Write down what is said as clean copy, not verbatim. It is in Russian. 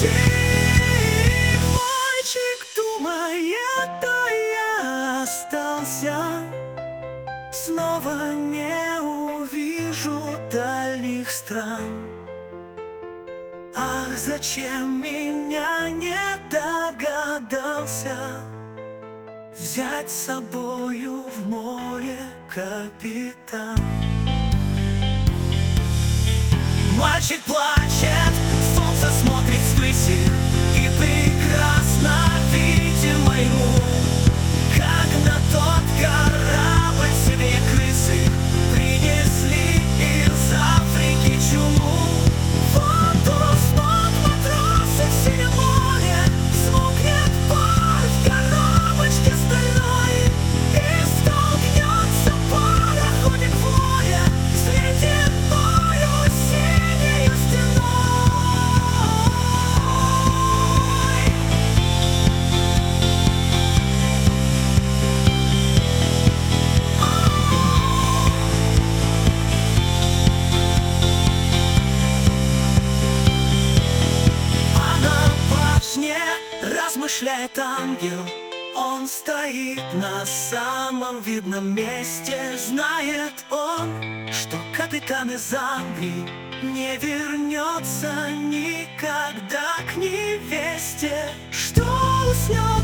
Мальчик думает, то я остался. Снова не увижу дальних стран. Ах, зачем меня не догадался взять с собою в море, капитан? Мальчик плачет, солнце смотрит свыси, и прекрасно видимо ему, как на тот корабль себе крысы принесли из Африки чуму. Вот уснут матросы в синем море, смолкнет пар в коробочке стальной, и столкнется пароходик в море с ледяною синею стеной. А на башне размышляет ангел. Он стоит на самом видном месте. Знает он, что капитан из Англии не вернется никогда к невесте, что уснет